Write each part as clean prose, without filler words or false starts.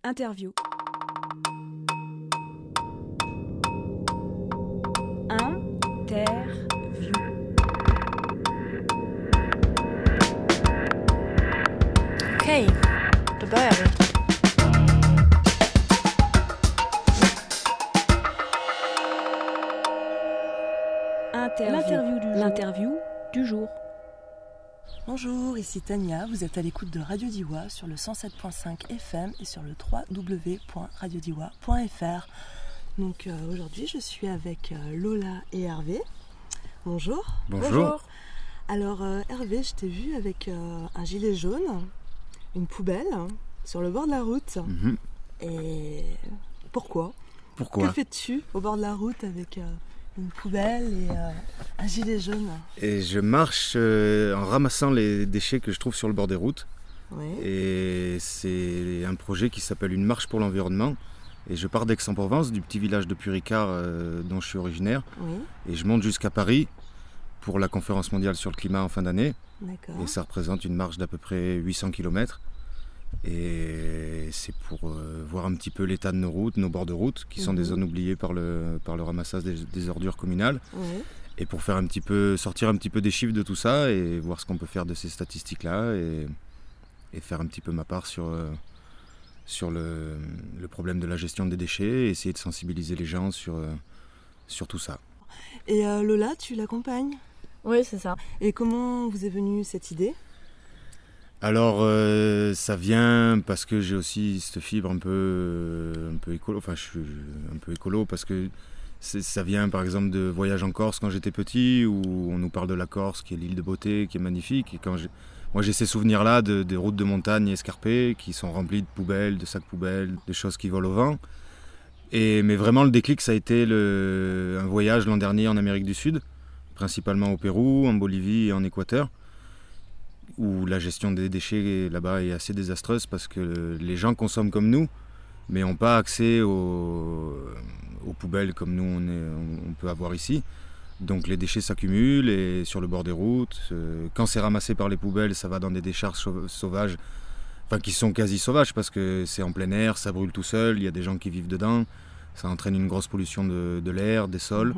Interview. Interview. Okej, då börjar vi. L'interview du jour. Bonjour, ici Tania, vous êtes à l'écoute de Radio Diois sur le 107.5 FM et sur le www.radiodiois.fr. Donc aujourd'hui je suis avec Lola et Hervé. Bonjour. Bonjour. Alors Hervé, je t'ai vu avec un gilet jaune, une poubelle sur le bord de la route. Mm-hmm. Et pourquoi Pourquoi Que fais-tu au bord de la route avec une poubelle et un gilet jaune? Et je marche en ramassant les déchets que je trouve sur le bord des routes. Oui. Et c'est un projet qui s'appelle Une marche pour l'environnement. Et je pars d'Aix-en-Provence, du petit village de Puricard dont je suis originaire. Oui. Et je monte jusqu'à Paris pour la conférence mondiale sur le climat en fin d'année. D'accord. Et ça représente une marche d'à peu près 800 km. Et c'est pour voir un petit peu l'état de nos routes, nos bords de route, qui sont des zones oubliées par le ramassage des ordures communales. Oui. Et pour faire sortir un petit peu des chiffres de tout ça et voir ce qu'on peut faire de ces statistiques-là et faire un petit peu ma part sur le problème de la gestion des déchets et essayer de sensibiliser les gens sur tout ça. Et Lola, tu l'accompagnes? Oui, c'est ça. Et comment vous est venue cette idée? Alors ça vient parce que j'ai aussi cette fibre un peu écolo, enfin je suis un peu écolo parce que ça vient par exemple de voyages en Corse quand j'étais petit où on nous parle de la Corse qui est l'île de beauté, qui est magnifique et moi j'ai ces souvenirs-là des routes de montagne escarpées qui sont remplies de poubelles, de sacs poubelles, de choses qui volent au vent. Mais vraiment le déclic ça a été un voyage l'an dernier en Amérique du Sud, principalement au Pérou, en Bolivie et en Équateur, où la gestion des déchets là-bas est assez désastreuse parce que les gens consomment comme nous, mais n'ont pas accès aux poubelles comme nous on peut avoir ici. Donc les déchets s'accumulent et sur le bord des routes. Quand c'est ramassé par les poubelles, ça va dans des décharges sauvages, enfin qui sont quasi sauvages parce que c'est en plein air, ça brûle tout seul, il y a des gens qui vivent dedans, ça entraîne une grosse pollution de l'air, des sols.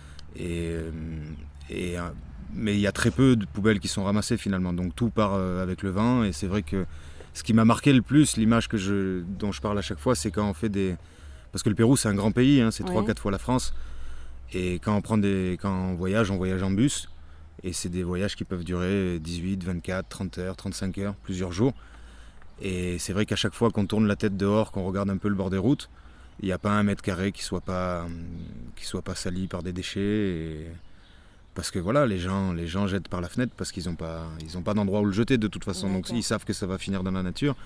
Mais il y a très peu de poubelles qui sont ramassées finalement, donc tout part avec le vent. Et c'est vrai que ce qui m'a marqué le plus, l'image dont je parle à chaque fois, c'est quand on fait parce que le Pérou c'est un grand pays, hein, c'est 3-4 fois la France. Et quand on voyage en bus. Et c'est des voyages qui peuvent durer 18, 24, 30 heures, 35 heures, plusieurs jours. Et c'est vrai qu'à chaque fois qu'on tourne la tête dehors, qu'on regarde un peu le bord des routes, il n'y a pas un mètre carré qui soit pas sali par des déchets. Parce que voilà, les gens jettent par la fenêtre parce qu'ils n'ont pas d'endroit où le jeter de toute façon. D'accord. Donc ils savent que ça va finir dans la nature.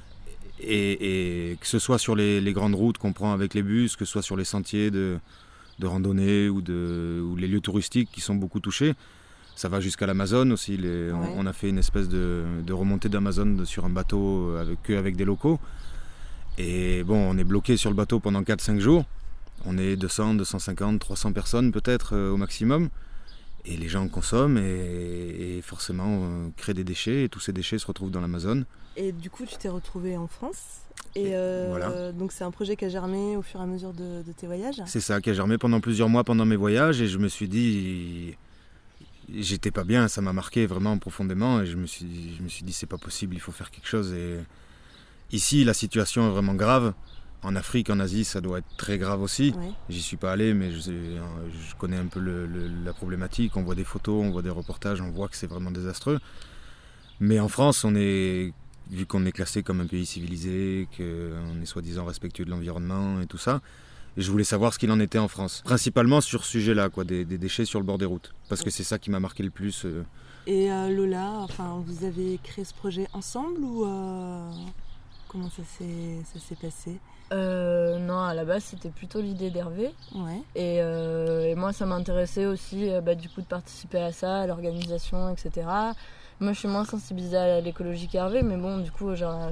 Et que ce soit sur les grandes routes qu'on prend avec les bus, que ce soit sur les sentiers de randonnée ou les lieux touristiques qui sont beaucoup touchés, ça va jusqu'à l'Amazone aussi. On a fait une espèce de remontée d'Amazone sur un bateau avec des locaux. Et bon, on est bloqué sur le bateau pendant 4-5 jours. On est 200, 250, 300 personnes peut-être au maximum. Et les gens consomment et forcément créent des déchets et tous ces déchets se retrouvent dans l'Amazone. Et du coup, tu t'es retrouvé en France et voilà. Donc c'est un projet qui a germé au fur et à mesure de tes voyages? C'est ça, qui a germé pendant plusieurs mois pendant mes voyages et je me suis dit, j'étais pas bien, ça m'a marqué vraiment profondément et je me suis dit c'est pas possible, il faut faire quelque chose. Et ici, la situation est vraiment grave. En Afrique, en Asie, ça doit être très grave aussi. Ouais. J'y suis pas allé, mais je connais un peu la problématique. On voit des photos, on voit des reportages, on voit que c'est vraiment désastreux. Mais en France, vu qu'on est classé comme un pays civilisé, qu'on est soi-disant respectueux de l'environnement et tout ça, et je voulais savoir ce qu'il en était en France. Principalement sur ce sujet-là, des déchets sur le bord des routes. Parce que c'est ça qui m'a marqué le plus. Et Lola, vous avez créé ce projet ensemble ou comment ça s'est passé? Non, à la base c'était plutôt l'idée d'Hervé. Ouais. Et moi ça m'intéressait aussi du coup de participer à ça, à l'organisation, etc. Moi je suis moins sensibilisée à l'écologie qu'Hervé, mais bon du coup j'en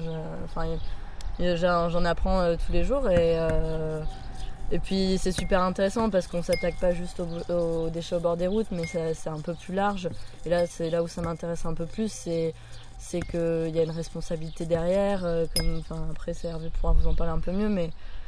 apprends tous les jours et puis c'est super intéressant parce qu'on s'attaque pas juste aux déchets au bord des routes, mais c'est un peu plus large. Et là c'est là où ça m'intéresse un peu plus, c'est c'est qu'il y a une responsabilité derrière. Après, c'est Hervé pourra vous en parler un peu mieux, mais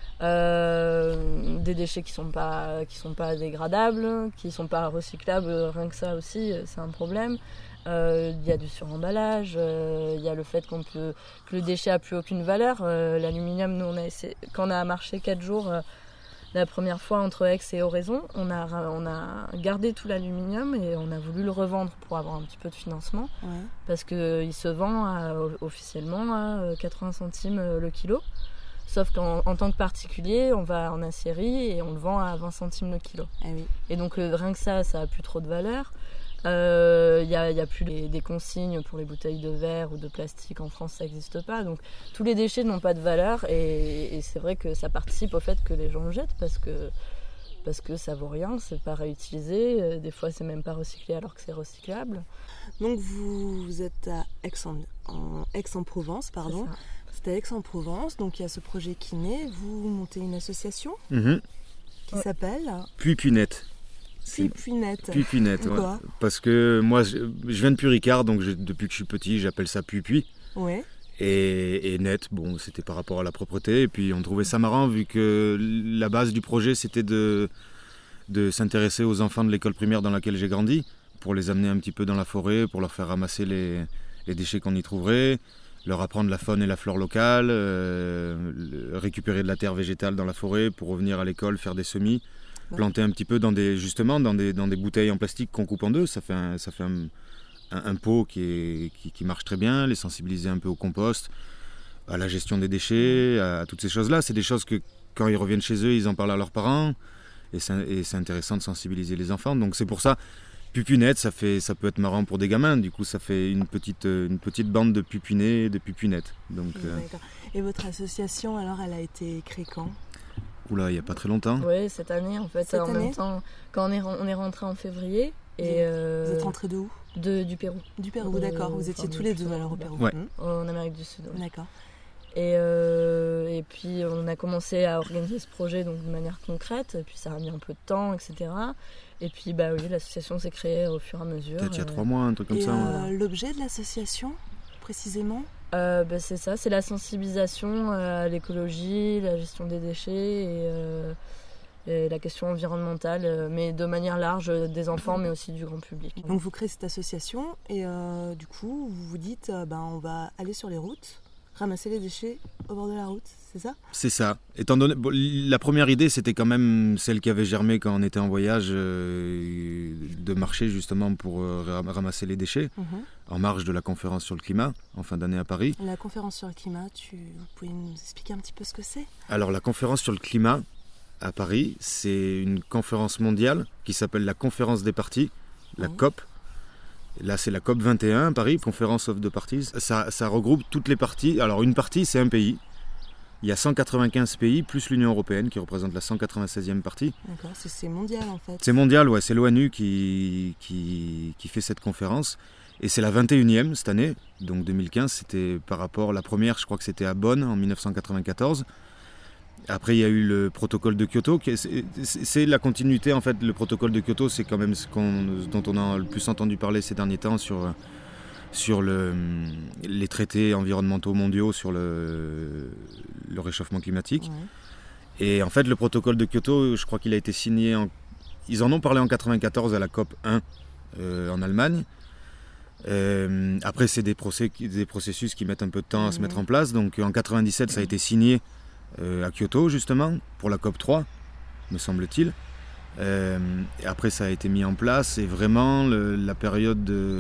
des déchets qui sont pas dégradables, qui sont pas recyclables, rien que ça aussi, c'est un problème. Il y a du suremballage, il y a le fait que le déchet a plus aucune valeur. L'aluminium, nous quand on a marché 4 jours la première fois entre Aix et Oraison, on a gardé tout l'aluminium et on a voulu le revendre pour avoir un petit peu de financement, parce qu'il se vend officiellement à 80 centimes le kilo. Sauf qu'en tant que particulier, on va en aciérie et on le vend à 20 centimes le kilo. Ah oui. Et donc rien que ça a plus trop de valeur. Il y a plus des consignes pour les bouteilles de verre ou de plastique en France, ça n'existe pas. Donc tous les déchets n'ont pas de valeur et c'est vrai que ça participe au fait que les gens le jettent parce que ça vaut rien, c'est pas réutilisé. Des fois, c'est même pas recyclé alors que c'est recyclable. Donc vous êtes à Aix-en-Provence, pardon. C'est à Aix-en-Provence, donc il y a ce projet qui naît. Vous montez une association qui s'appelle Puy-Puinette. Puy-Puinette. Puy-Puinette, ouais. Parce que moi, je viens de Puy-Ricard, donc depuis que je suis petit, j'appelle ça Puy-Puy. Ouais. Et net, bon, c'était par rapport à la propreté. Et puis on trouvait ça marrant, vu que la base du projet, c'était de s'intéresser aux enfants de l'école primaire dans laquelle j'ai grandi, pour les amener un petit peu dans la forêt, pour leur faire ramasser les déchets qu'on y trouverait, leur apprendre la faune et la flore locale, récupérer de la terre végétale dans la forêt pour revenir à l'école, faire des semis, planter un petit peu dans des bouteilles en plastique qu'on coupe en deux. Ça fait un pot qui marche très bien, les sensibiliser un peu au compost, à la gestion des déchets, à toutes ces choses-là. C'est des choses que quand ils reviennent chez eux, ils en parlent à leurs parents, et c'est intéressant de sensibiliser les enfants. Donc c'est pour ça, Puy-Puinette, ça peut être marrant pour des gamins. Du coup, ça fait une petite bande de Puy-Puinets et de Puy-Puinettes. Donc, D'accord. Et votre association, alors, elle a été créée quand ? Oula, il n'y a pas très longtemps. Oui, cette année, en fait. Même temps, quand on est rentré en février. Et vous êtes rentrés de où ? Du Pérou. Du Pérou, d'accord. Vous étiez tous les deux alors au Pérou. Ouais. En Amérique du Sud. Ouais. D'accord. Et puis on a commencé à organiser ce projet donc, de manière concrète, et puis ça a mis un peu de temps, etc. Et puis l'association s'est créée au fur et à mesure. Peut-être il y a 3 mois, un truc comme ça. L'objet de l'association, précisément ? C'est ça, c'est la sensibilisation à l'écologie, la gestion des déchets et la question environnementale, mais de manière large, des enfants, mais aussi du grand public. Donc vous créez cette association et du coup, vous vous dites, on va aller sur les routes, ramasser les déchets au bord de la route, c'est ça ? C'est ça. Étant donné, la première idée, c'était quand même celle qui avait germé quand on était en voyage, de marcher justement pour ramasser les déchets, en marge de la conférence sur le climat, en fin d'année à Paris. La conférence sur le climat, vous pouvez nous expliquer un petit peu ce que c'est ? Alors la conférence sur le climat à Paris, c'est une conférence mondiale qui s'appelle la Conférence des parties, la COP. Là, c'est la COP 21 à Paris, Conference of the Parties. Ça regroupe toutes les parties. Alors, une partie, c'est un pays. Il y a 195 pays, plus l'Union européenne, qui représente la 196e partie. D'accord, c'est mondial, en fait. C'est mondial, ouais. C'est l'ONU qui fait cette conférence. Et c'est la 21e cette année. Donc, 2015, c'était par rapport à la première, je crois que c'était à Bonn, en 1994. Après, il y a eu le protocole de Kyoto. C'est la continuité, en fait. Le protocole de Kyoto, c'est quand même ce dont on a le plus entendu parler ces derniers temps sur les traités environnementaux mondiaux sur le réchauffement climatique. Ouais. Et en fait, le protocole de Kyoto, je crois qu'il a été signé ils en ont parlé en 1994 à la COP 1 en Allemagne. Après, c'est des processus qui mettent un peu de temps à se mettre en place. Donc, en 1997, ça a été signé à Kyoto justement pour la COP 3 me semble-t-il, et après ça a été mis en place et vraiment la période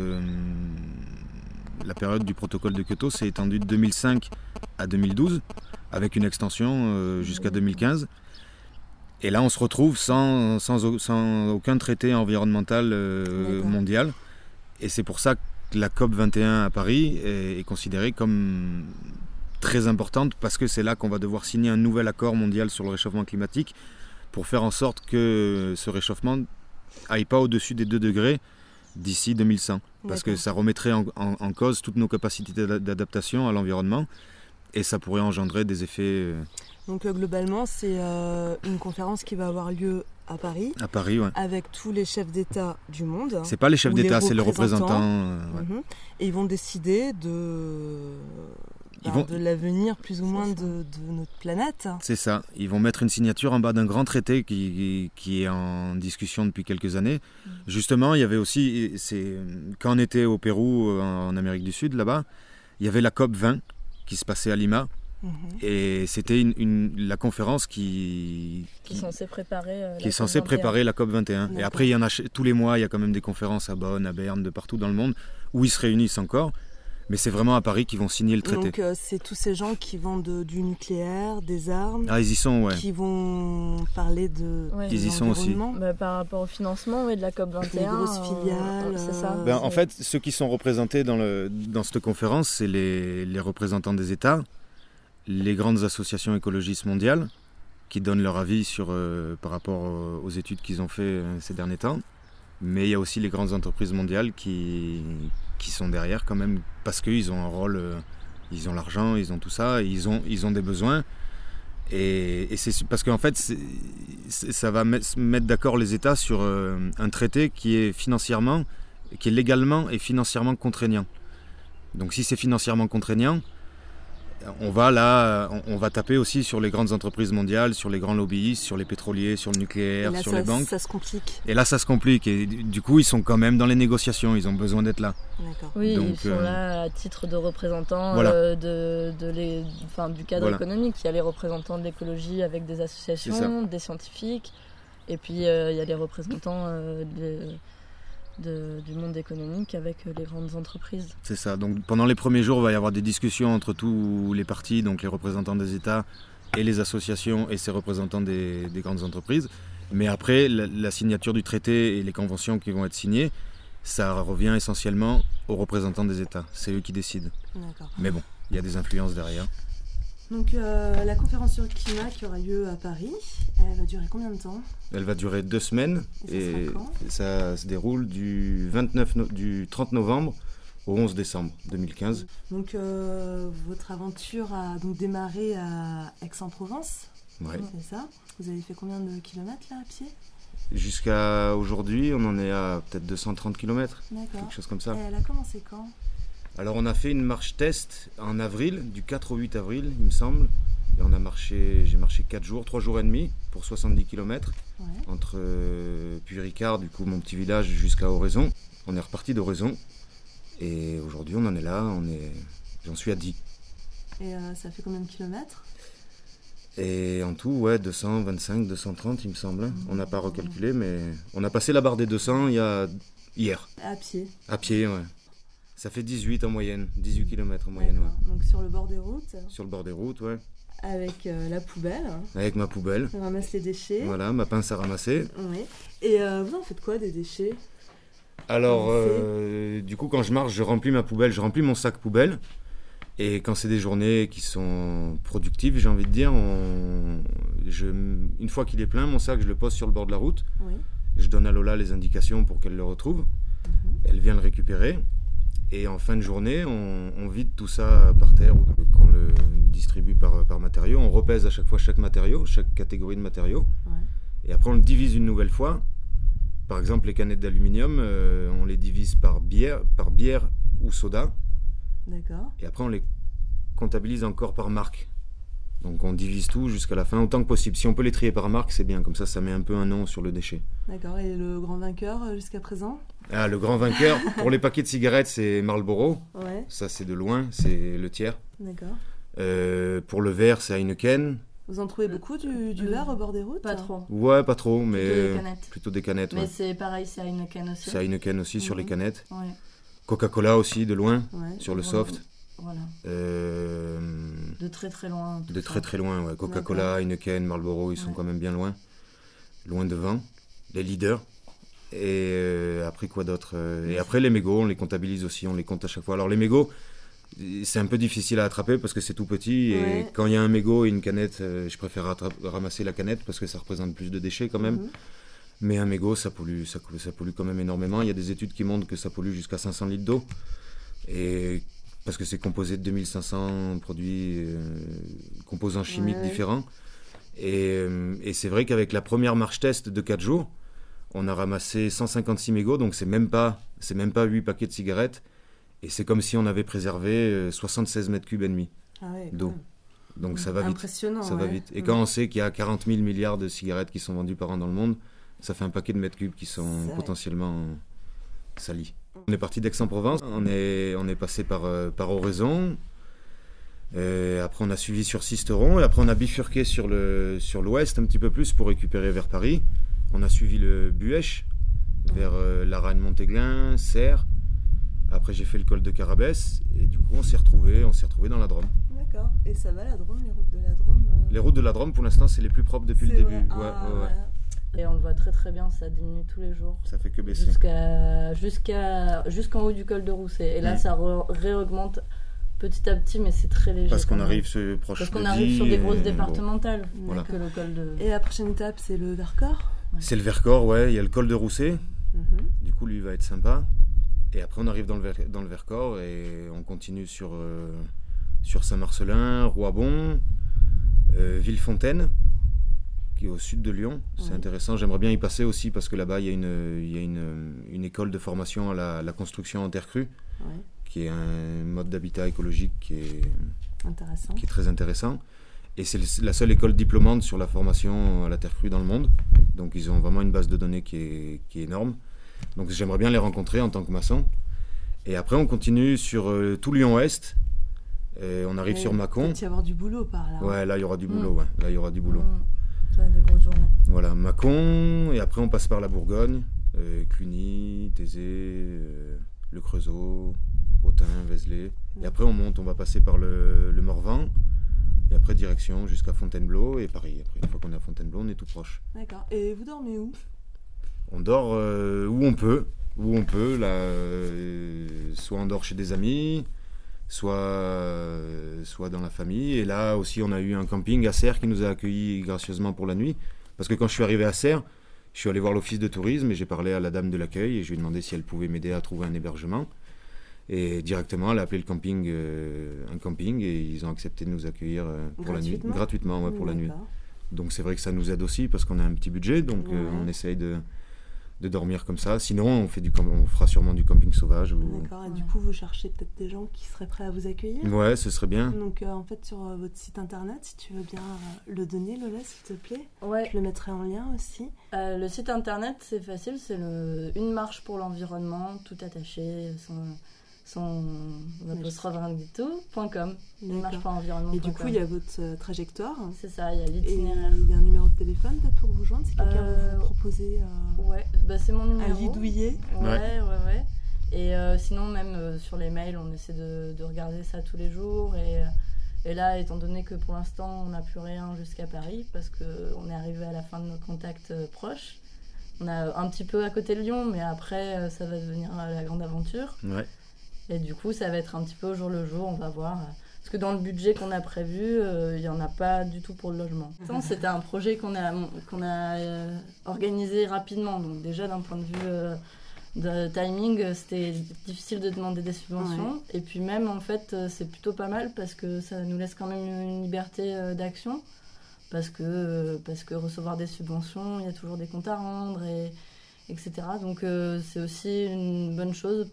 du protocole de Kyoto s'est étendue de 2005 à 2012 avec une extension jusqu'à 2015, et là on se retrouve sans aucun traité environnemental mondial, et c'est pour ça que la COP 21 à Paris est considérée comme très importante, parce que c'est là qu'on va devoir signer un nouvel accord mondial sur le réchauffement climatique pour faire en sorte que ce réchauffement n'aille pas au-dessus des 2 degrés d'ici 2100. Parce que ça remettrait en cause toutes nos capacités d'adaptation à l'environnement, et ça pourrait engendrer des effets... Donc globalement, c'est une conférence qui va avoir lieu à Paris. À Paris, ouais. Avec tous les chefs d'État du monde. C'est pas les chefs d'État, c'est les représentants. Ouais. Et ils vont décider de l'avenir plus ou moins de notre planète. C'est ça. Ils vont mettre une signature en bas d'un grand traité qui est en discussion depuis quelques années. Justement, il y avait aussi, quand on était au Pérou, en Amérique du Sud, là-bas, il y avait la COP 20 qui se passait à Lima. Et c'était la conférence qui est censée préparer la COP 21. Et après, il y en a tous les mois, il y a quand même des conférences à Bonn, à Berne, de partout dans le monde, où ils se réunissent encore. Mais c'est vraiment à Paris qu'ils vont signer le traité. Donc c'est tous ces gens qui vendent du nucléaire, des armes. Ah, ils y sont, ouais. Qui vont parler de ils y sont aussi. Par rapport au financement de la COP21. Les grosses filiales. C'est ça. En fait, ceux qui sont représentés dans cette conférence, c'est les représentants des États, les grandes associations écologistes mondiales, qui donnent leur avis par rapport aux études qu'ils ont fait ces derniers temps. Mais il y a aussi les grandes entreprises mondiales qui sont derrière quand même, parce qu'ils ont un rôle, ils ont l'argent, ils ont tout ça, ils ont des besoins. Et c'est parce qu'en fait, ça va mettre d'accord les États sur un traité qui est légalement et financièrement contraignant. Donc si c'est financièrement contraignant, on va taper aussi sur les grandes entreprises mondiales, sur les grands lobbyistes, sur les pétroliers, sur le nucléaire, sur les banques. Ça se complique. Et là, ça se complique. Et du coup, ils sont quand même dans les négociations. Ils ont besoin d'être là. D'accord. Oui, donc, ils sont là à titre de représentants du cadre économique. Il y a les représentants de l'écologie avec des associations, des scientifiques. Et puis, il y a les représentants du monde économique avec les grandes entreprises. C'est ça. Donc pendant les premiers jours, il va y avoir des discussions entre tous les partis, donc les représentants des États et les associations et ces représentants des grandes entreprises. Mais après, la signature du traité et les conventions qui vont être signées, ça revient essentiellement aux représentants des États. C'est eux qui décident. D'accord. Mais bon, il y a des influences derrière. Donc la conférence sur le climat qui aura lieu à Paris, elle va durer combien de temps ? Elle va durer 2 semaines et ça se déroule du 30 novembre au 11 décembre 2015. Donc votre aventure a donc démarré à Aix-en-Provence, c'est ça ? Vous avez fait combien de kilomètres là à pied ? Jusqu'à aujourd'hui, on en est à peut-être 230 km, quelque chose comme ça. Et elle a commencé quand ? Alors on a fait une marche test en avril, du 4 au 8 avril il me semble. Et j'ai marché 4 jours, 3 jours et demi pour 70 km entre Puy-Ricard, du coup mon petit village, jusqu'à Oraison. On est reparti d'Oraison et aujourd'hui on en est là, j'en suis à 10. Et ça fait combien de kilomètres ? Et en tout, 225, 230 il me semble. On n'a pas recalculé, mais on a passé la barre des 200 hier. À pied ? À pied, ouais. Ça fait 18 en moyenne, 18 km en moyenne. Ouais. Donc sur le bord des routes ? Sur le bord des routes, ouais. Avec la poubelle ? Avec ma poubelle. On ramasse les déchets. Voilà, ma pince à ramasser. Oui. Et vous en faites quoi des déchets ? Alors, du coup, quand je marche, je remplis ma poubelle, je remplis mon sac poubelle. Et quand c'est des journées qui sont productives, j'ai envie de dire, une fois qu'il est plein, mon sac, je le pose sur le bord de la route. Oui. Je donne à Lola les indications pour qu'elle le retrouve. Elle vient le récupérer. Et en fin de journée, on vide tout ça par terre ou qu'on le distribue par matériau. On repèse à chaque fois chaque matériau, chaque catégorie de matériaux. Ouais. Et après, on le divise une nouvelle fois. Par exemple, les canettes d'aluminium, on les divise par bière ou soda. D'accord. Et après, on les comptabilise encore par marque. Donc on divise tout jusqu'à la fin, autant que possible. Si on peut les trier par marque, c'est bien. Comme ça met un peu un nom sur le déchet. D'accord. Et le grand vainqueur jusqu'à présent ? Ah, le grand vainqueur, pour les paquets de cigarettes, c'est Marlboro. Ouais. Ça, c'est de loin, c'est le tiers. D'accord. Pour le verre, c'est Heineken. Vous en trouvez beaucoup du verre au bord des routes ? Pas trop. Ouais, pas trop, mais plutôt des canettes. Mais c'est pareil, c'est Heineken aussi. C'est Heineken aussi sur les canettes. Ouais. Coca-Cola aussi, de loin, sur le soft. Voilà. De très très loin. De très très loin, ouais. Coca-Cola, Heineken, Marlboro, ils sont quand même bien loin. Loin devant. Les leaders. Et après quoi d'autre Et après les mégots, on les comptabilise aussi, on les compte à chaque fois. Alors les mégots, c'est un peu difficile à attraper parce que c'est tout petit. Et quand il y a un mégot et une canette, je préfère ramasser la canette parce que ça représente plus de déchets quand même. Mais un mégot, ça pollue quand même énormément. Il y a des études qui montrent que ça pollue jusqu'à 500 litres d'eau. Et parce que c'est composé de 2500 produits, composants chimiques différents. Et c'est vrai qu'avec la première marche test de 4 jours, on a ramassé 156 mégots, donc c'est même pas 8 paquets de cigarettes. Et c'est comme si on avait préservé 76 mètres cubes et demi d'eau. Donc ça va vite. Impressionnant. Ça va vite. Et quand on sait qu'il y a 40 000 milliards de cigarettes qui sont vendues par an dans le monde, ça fait un paquet de mètres cubes qui sont potentiellement salis. On est parti d'Aix-en-Provence, on est passé par Oraison. Après on a suivi sur Sisteron et après on a bifurqué sur l'ouest un petit peu plus pour récupérer vers Paris. On a suivi le Buèche vers Laragne-Montéglin, Serres. Après j'ai fait le col de Carabès et du coup on s'est retrouvé dans la Drôme. D'accord. Et ça va la Drôme, les routes de la Drôme Les routes de la Drôme pour l'instant c'est les plus propres depuis le début. Ouais. Et on le voit très très bien, ça diminue tous les jours. Ça fait que baisser. Jusqu'en haut du col de Rousset. Et là ça réaugmente petit à petit, mais c'est très léger. Parce qu'on arrive sur des grosses départementales. Bon, voilà. Que le col de... Et la prochaine étape, c'est le Vercors. C'est le Vercors, ouais. Il y a le col de Rousset. Du coup, lui, il va être sympa. Et après, on arrive dans le Vercors et on continue sur Saint-Marcelin, Roibon, Villefontaine, qui est au sud de Lyon. C'est intéressant. J'aimerais bien y passer aussi parce que là-bas, il y a une école de formation à la construction en terre crue. Ouais. Qui est un mode d'habitat écologique qui est très intéressant. Et c'est la seule école diplômante sur la formation à la terre crue dans le monde. Donc ils ont vraiment une base de données qui est énorme. Donc j'aimerais bien les rencontrer en tant que maçon. Et après on continue sur tout Lyon-Ouest. On arrive sur Mâcon. Il va y avoir du boulot par là. Ouais, là il y aura du boulot. Ouais. Là il y aura du boulot. Ça va être des grosses journées. Voilà, Mâcon. Et après on passe par la Bourgogne. Cluny, Thésée, le Creusot, Autun, Vézelay. Et après on va passer par le Morvan. Et après direction jusqu'à Fontainebleau et Paris. Après, une fois qu'on est à Fontainebleau, on est tout proche. D'accord. Et vous dormez où ? On dort où on peut. Là, soit on dort chez des amis, soit dans la famille. Et là aussi, on a eu un camping à Serres qui nous a accueillis gracieusement pour la nuit. Parce que quand je suis arrivé à Serres, je suis allé voir l'office de tourisme et j'ai parlé à la dame de l'accueil et je lui ai demandé si elle pouvait m'aider à trouver un hébergement. Et directement, elle a appelé le camping, un camping, et ils ont accepté de nous accueillir pour la nuit. Gratuitement, ouais, pour la nuit. Donc c'est vrai que ça nous aide aussi parce qu'on a un petit budget, donc on essaye de dormir comme ça. Sinon, on fera sûrement du camping sauvage. D'accord, et du coup, vous cherchez peut-être des gens qui seraient prêts à vous accueillir ? Ouais, ce serait bien. Donc en fait, sur votre site internet, si tu veux bien le donner, Lola, s'il te plaît. Ouais. Je le mettrai en lien aussi. Le site internet, c'est facile, c'est une marche pour l'environnement, tout attaché, sans apostrophe rien du tout, .com. Une marche pour l'environnement. Et du coup, il y a votre trajectoire. C'est ça, il y a l'itinéraire. Et il y a un numéro de téléphone peut-être pour vous joindre si quelqu'un veut vous proposer. Ouais, c'est mon numéro. Un lit douillet. Ouais. Et sinon, même sur les mails, on essaie de regarder ça tous les jours. Et là, étant donné que pour l'instant, on n'a plus rien jusqu'à Paris, parce qu'on est arrivé à la fin de nos contacts proches. On a un petit peu à côté de Lyon, mais après, ça va devenir la grande aventure. Ouais. Et du coup, ça va être un petit peu au jour le jour, on va voir. Parce que dans le budget qu'on a prévu, il n'y en a pas du tout pour le logement. C'était un projet qu'on a organisé rapidement. Donc déjà, d'un point de vue de timing, c'était difficile de demander des subventions. Ouais. Et puis même, en fait, c'est plutôt pas mal parce que ça nous laisse quand même une liberté d'action. Parce que recevoir des subventions, il y a toujours des comptes à rendre, etc. Donc c'est aussi une bonne chose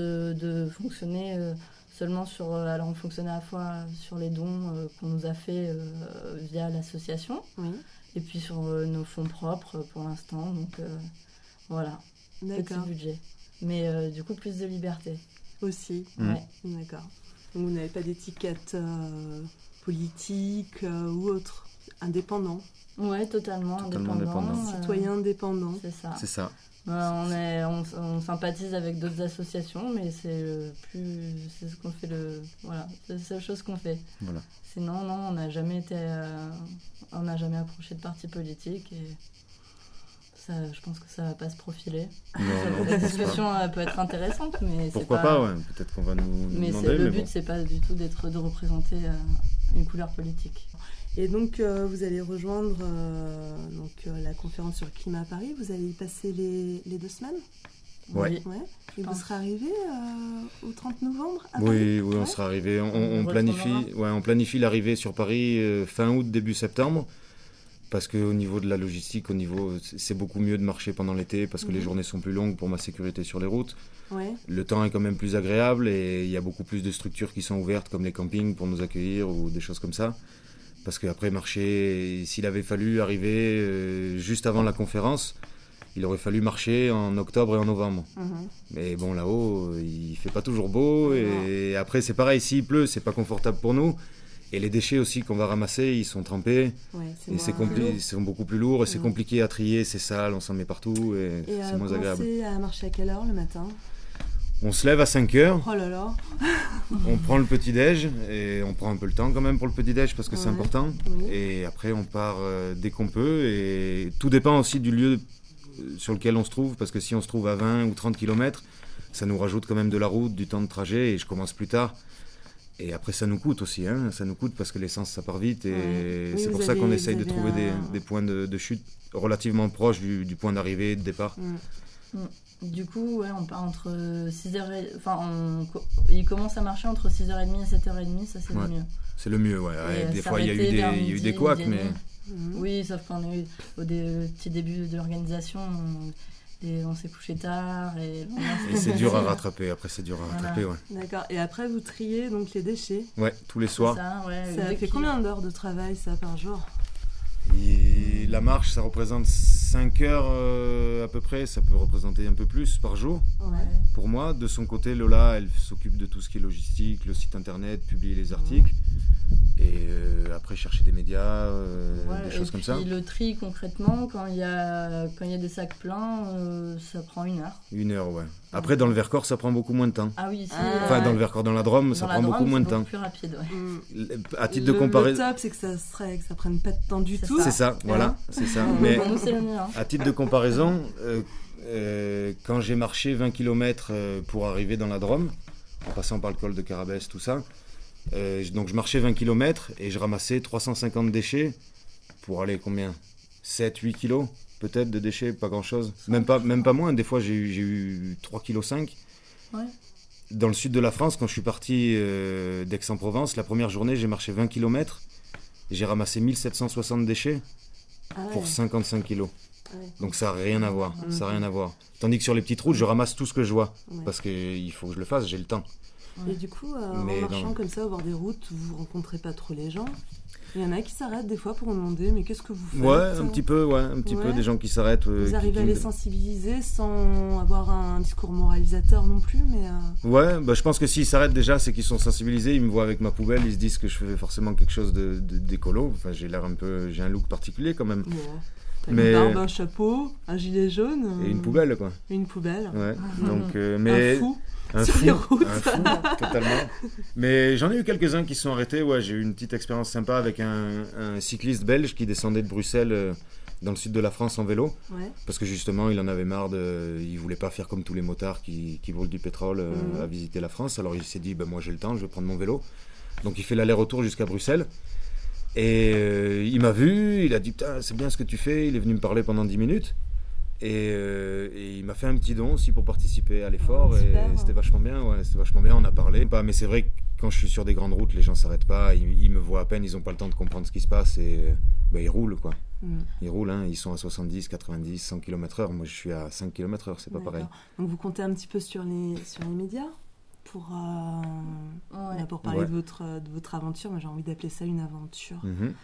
de fonctionner seulement sur... alors on fonctionnait à la fois sur les dons qu'on nous a fait via l'association, et puis sur nos fonds propres pour l'instant. Donc voilà, petit budget. Mais du coup, plus de liberté. Aussi, d'accord. Donc vous n'avez pas d'étiquette politique ou autre, indépendant. Ouais, totalement indépendant. Citoyen indépendant. C'est ça. On sympathise avec d'autres associations, mais c'est ce qu'on fait c'est la seule chose qu'on fait. Voilà. Sinon, non, on n'a jamais approché de parti politique et ça, je pense que ça va pas se profiler. La discussion peut être intéressante, mais pourquoi pas, ouais. Peut-être qu'on va nous demander. Le but, c'est pas du tout de représenter une couleur politique. Et donc, vous allez rejoindre la conférence sur le climat à Paris. Vous allez y passer les 2 semaines ? Ouais. Et vous serez arrivé au 30 novembre à Paris ? Oui, on sera arrivé. On planifie l'arrivée sur Paris fin août, début septembre. parce qu'au niveau de la logistique, c'est beaucoup mieux de marcher pendant l'été parce que les journées sont plus longues pour ma sécurité sur les routes. Ouais. Le temps est quand même plus agréable et il y a beaucoup plus de structures qui sont ouvertes comme les campings pour nous accueillir ou des choses comme ça. Parce qu'après marcher, s'il avait fallu arriver juste avant la conférence, il aurait fallu marcher en octobre et en novembre. Mais bon, là-haut, il fait pas toujours beau et après c'est pareil, s'il pleut, c'est pas confortable pour nous. Et les déchets aussi qu'on va ramasser, ils sont trempés. Ouais, ils sont beaucoup plus lourds et c'est compliqué à trier, c'est sale, on s'en met partout et c'est moins agréable. Et à marcher à quelle heure le matin ? On se lève à 5 heures. Oh là là. On prend le petit-déj et on prend un peu le temps quand même pour le petit-déj parce que c'est important. Oui. Et après on part dès qu'on peut et tout dépend aussi du lieu sur lequel on se trouve parce que si on se trouve à 20 ou 30 km, ça nous rajoute quand même de la route, du temps de trajet et je commence plus tard. Et après, ça nous coûte aussi, hein. Ça nous coûte parce que l'essence, ça part vite. Et c'est pour ça qu'on essaye de trouver des points de chute relativement proches du point d'arrivée et de départ. Du coup, ouais, on part entre 6h... il commence à marcher entre 6h30 et 7h30, ça c'est le mieux. C'est le mieux, ouais. Des fois, il y a eu des couacs, mais... Oui, sauf qu'on a eu au petit début de l'organisation... on s'est couché tard et c'est dur à rattraper. Après, c'est dur à rattraper, ouais. D'accord. Et après, vous triez donc les déchets. Ouais, tous les soirs. Ça fait combien d'heures de travail ça par jour ? Et la marche, ça représente 5 heures à peu près. Ça peut représenter un peu plus par jour. Ouais. Pour moi, de son côté, Lola, elle s'occupe de tout ce qui est logistique, le site internet, publier les articles. Et après chercher des médias, des choses comme ça. Et le tri concrètement, quand il y a des sacs pleins, ça prend 1 heure. 1 heure, ouais. Après dans le Vercors, ça prend beaucoup moins de temps. Ah oui, enfin dans le Vercors, dans la Drôme, ça prend beaucoup moins de temps. Plus rapide, ouais. À titre de comparaison. Le top, c'est que ça prenne pas de temps du tout. C'est ça, voilà, c'est ça. Mais pour nous, c'est le mieux. Hein. À titre de comparaison, quand j'ai marché 20 km pour arriver dans la Drôme, en passant par le col de Carabès, tout ça. Donc je marchais 20 km et je ramassais 350 déchets pour aller combien 7-8 kilos peut-être de déchets, pas grand chose, même pas moins, des fois j'ai eu 3,5 kg. Ouais. Dans le sud de la France, quand je suis parti d'Aix-en-Provence, la première journée j'ai marché 20 km et j'ai ramassé 1760 déchets pour 55 kilos. Ouais. Donc ça n'a rien à voir, ça n'a rien à voir. Tandis que sur les petites routes, je ramasse tout ce que je vois parce qu'il faut que je le fasse, j'ai le temps. Et du coup, en marchant comme ça au bord des routes, vous rencontrez pas trop les gens ? Il y en a qui s'arrêtent des fois pour demander mais qu'est-ce que vous faites ? Ouais, un petit peu, des gens qui s'arrêtent. Vous arrivez à les sensibiliser sans avoir un discours moralisateur non plus, mais... Ouais, je pense que s'ils s'arrêtent déjà, c'est qu'ils sont sensibilisés, ils me voient avec ma poubelle, ils se disent que je fais forcément quelque chose d'écolo. Enfin, j'ai un look particulier quand même. T'as une barbe, un chapeau, un gilet jaune... Et une poubelle, quoi. Une poubelle. Ouais, donc... mais... Un fou. Sur les routes. Un fou, totalement. Mais j'en ai eu quelques-uns qui se sont arrêtés. Ouais, j'ai eu une petite expérience sympa avec un cycliste belge qui descendait de Bruxelles dans le sud de la France en vélo. Ouais. Parce que justement, il en avait marre il voulait pas faire comme tous les motards qui brûlent du pétrole à visiter la France. Alors il s'est dit, moi j'ai le temps, je vais prendre mon vélo. Donc il fait l'aller-retour jusqu'à Bruxelles. Et il m'a vu, il a dit, putain, c'est bien ce que tu fais. Il est venu me parler pendant 10 minutes. Et il m'a fait un petit don aussi pour participer à l'effort c'était vachement bien, on a parlé. Mais c'est vrai que quand je suis sur des grandes routes, les gens s'arrêtent pas, ils me voient à peine, ils n'ont pas le temps de comprendre ce qui se passe et ils roulent quoi. Ils roulent, hein, ils sont à 70, 90, 100 km/h, moi je suis à 5 km/h, c'est pas pareil. Donc vous comptez un petit peu sur les médias pour parler de votre aventure. Moi j'ai envie d'appeler ça une aventure.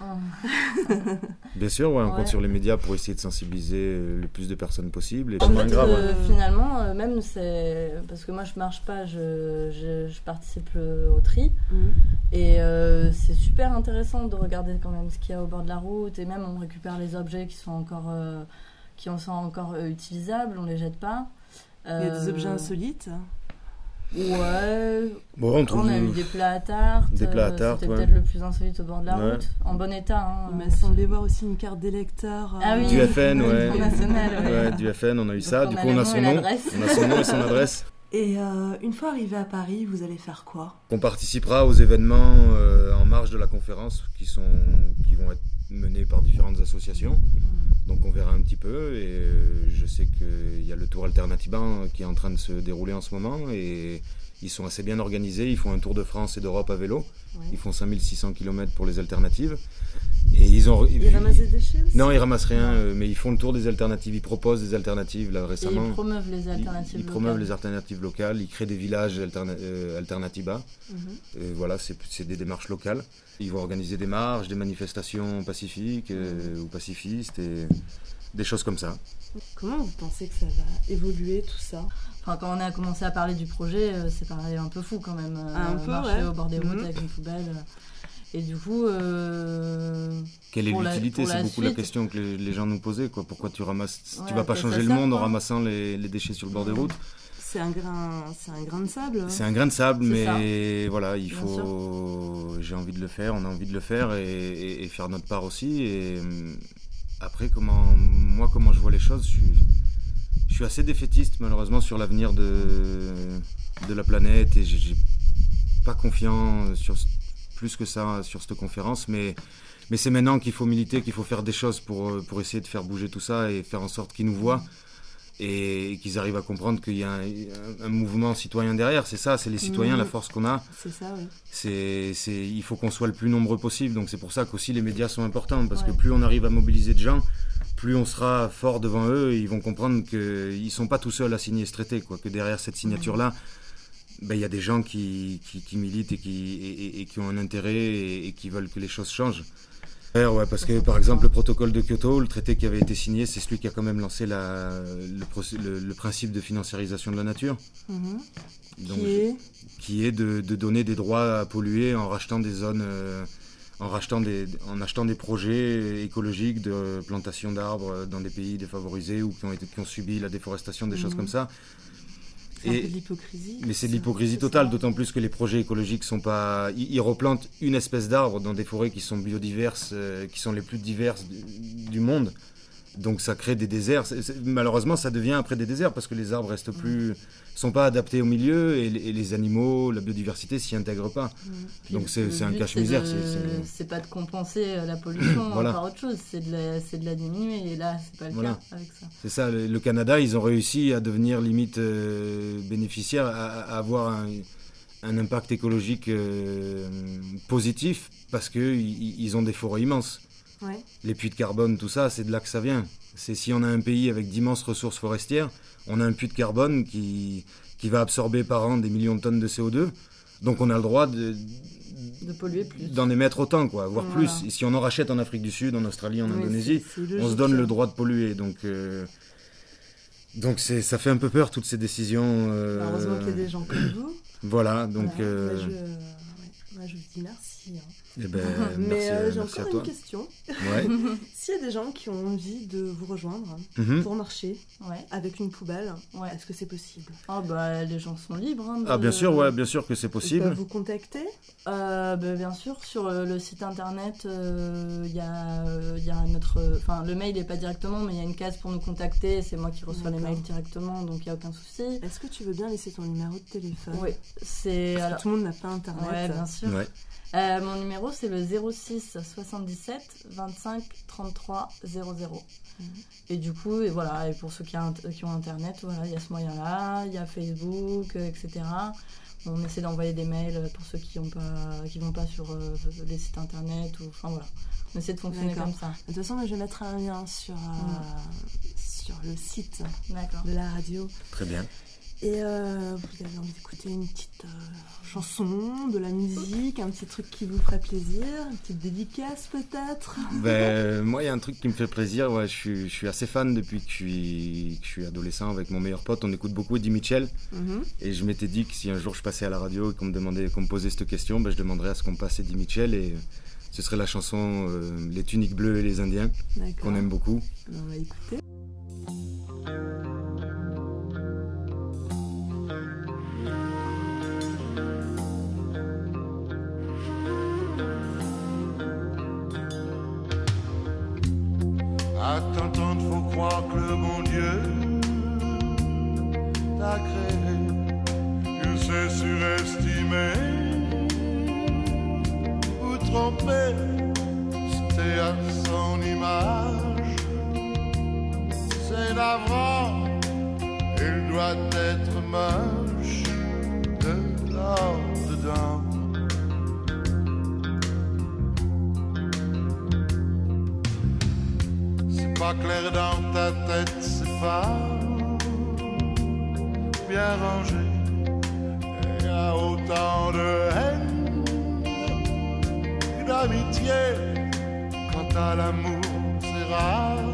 Bien sûr, on compte sur les médias pour essayer de sensibiliser le plus de personnes possible. Et finalement, même c'est parce que moi je marche pas, je participe au tri et c'est super intéressant de regarder quand même ce qu'il y a au bord de la route et même on récupère les objets qui sont encore utilisables, on les jette pas. Il y a des objets insolites. Ouais, on a eu des plats à tarte, c'était peut-être le plus insolite au bord de la route, en bon état. Hein, il m'a semblé voir aussi une carte d'électeur du FN, du FN, on a eu ça, du coup on a son nom et son adresse. Et une fois arrivé à Paris, vous allez faire quoi ? On participera aux événements en marge de la conférence qui vont être menés par différentes associations. Donc on verra un petit peu et je sais qu'il y a le Tour Alternatiban qui est en train de se dérouler en ce moment et ils sont assez bien organisés, ils font un Tour de France et d'Europe à vélo, ils font 5600 km pour les alternatives Et ils ramassent des déchets aussi? Non, ils ramassent rien, mais ils font le tour des alternatives. Ils proposent des alternatives là récemment. Et ils promeuvent les alternatives locales. Ils promeuvent les alternatives locales. Ils créent des villages Alternativa. Voilà, c'est des démarches locales. Ils vont organiser des marches, des manifestations pacifiques ou pacifistes et des choses comme ça. Comment vous pensez que ça va évoluer tout ça? Enfin, quand on a commencé à parler du projet, c'est pareil un peu fou quand même. Marcher au bord des routes avec une poubelle. Et du coup... Quelle est l'utilité? C'est beaucoup la question que les gens nous posaient, quoi. Pourquoi tu ramasses... tu vas pas changer le monde en ramassant les déchets sur le bord des routes. C'est un grain de sable. C'est un grain de sable, mais ça. Voilà, il faut... J'ai envie de le faire, on a envie de le faire et faire notre part aussi. Et après, comment je vois les choses, je suis assez défaitiste malheureusement sur l'avenir de la planète et j'ai pas confiance plus que ça sur cette conférence, mais c'est maintenant qu'il faut militer, qu'il faut faire des choses pour essayer de faire bouger tout ça et faire en sorte qu'ils nous voient et qu'ils arrivent à comprendre qu'il y a un mouvement citoyen derrière. C'est ça, c'est les citoyens, la force qu'on a. C'est ça, oui. Il faut qu'on soit le plus nombreux possible, donc c'est pour ça qu'aussi les médias sont importants, parce que plus on arrive à mobiliser de gens, plus on sera fort devant eux et ils vont comprendre qu'ils ne sont pas tout seuls à signer ce traité, quoi, que derrière cette signature-là, y a des gens qui militent et qui ont un intérêt et qui veulent que les choses changent. Ouais, parce que par exemple le protocole de Kyoto, le traité qui avait été signé, c'est celui qui a quand même lancé le principe de financiarisation de la nature. Donc, qui est de donner des droits à polluer en rachetant des zones, en achetant des projets écologiques de plantation d'arbres dans des pays défavorisés ou qui ont subi la déforestation, des choses comme ça. C'est un peu de l'hypocrisie. Mais c'est de l'hypocrisie totale, d'autant plus que les projets écologiques sont pas... Ils replantent une espèce d'arbre dans des forêts qui sont biodiverses, qui sont les plus diverses du monde. Donc ça crée des déserts. Malheureusement, ça devient après des déserts parce que les arbres sont pas adaptés au milieu et les animaux, la biodiversité s'y intègre pas. Donc c'est un cache-misère. C'est pas de compenser la pollution par autre chose, c'est de la diminuer et là c'est pas le cas avec ça. C'est ça, le Canada, ils ont réussi à devenir limite bénéficiaire, à avoir un impact écologique positif parce qu'ils ont des forêts immenses. Ouais. Les puits de carbone, tout ça, c'est de là que ça vient. C'est si on a un pays avec d'immenses ressources forestières, on a un puits de carbone qui va absorber par an des millions de tonnes de CO2. Donc on a le droit de polluer plus. D'en émettre autant, quoi, voire plus. Et si on en rachète en Afrique du Sud, en Australie, en Indonésie, on se donne le droit de polluer. Donc ça fait un peu peur, toutes ces décisions. Heureusement qu'il y a des gens comme vous. Voilà, donc... Moi, je vous dis merci. Mais j'ai encore une question. Ouais. S'il y a des gens qui ont envie de vous rejoindre pour marcher avec une poubelle, est-ce que c'est possible? Les gens sont libres. Bien sûr que c'est possible. Ils peuvent vous contacter? Bien sûr, sur le site internet, il y a notre... Enfin, le mail n'est pas directement, mais il y a une case pour nous contacter. C'est moi qui reçois les mails directement, donc il n'y a aucun souci. Est-ce que tu veux bien laisser ton numéro de téléphone? Oui. Parce que tout le monde n'a pas internet. Oui, bien sûr. Ouais. Mon numéro c'est le 06 77 25 33 00. Et du coup, et pour ceux qui ont internet, il y a ce moyen-là, il y a Facebook, etc. On essaie d'envoyer des mails pour ceux qui vont pas sur les sites internet on essaie de fonctionner comme ça. De toute façon, moi, je vais mettre un lien sur le site de la radio. Très bien. Et vous avez envie d'écouter une petite chanson, de la musique, un petit truc qui vous ferait plaisir, une petite dédicace peut-être? Moi, il y a un truc qui me fait plaisir. Ouais, je suis assez fan depuis que je suis adolescent avec mon meilleur pote. On écoute beaucoup Eddie Mitchell. Et je m'étais dit que si un jour je passais à la radio et qu'on me posait cette question, je demanderais à ce qu'on passe Eddie Mitchell et ce serait la chanson Les Tuniques Bleues et les Indiens qu'on aime beaucoup. On va écouter. À t'entendre, faut croire que le bon Dieu t'a créé. Il s'est surestimé ou trompé, c'était à son image. C'est navrant, il doit être moche de là dedans. pas clair dans ta tête, c'est pas bien rangé. Il y a autant de haine et d'amitié. Quant à l'amour, c'est rare.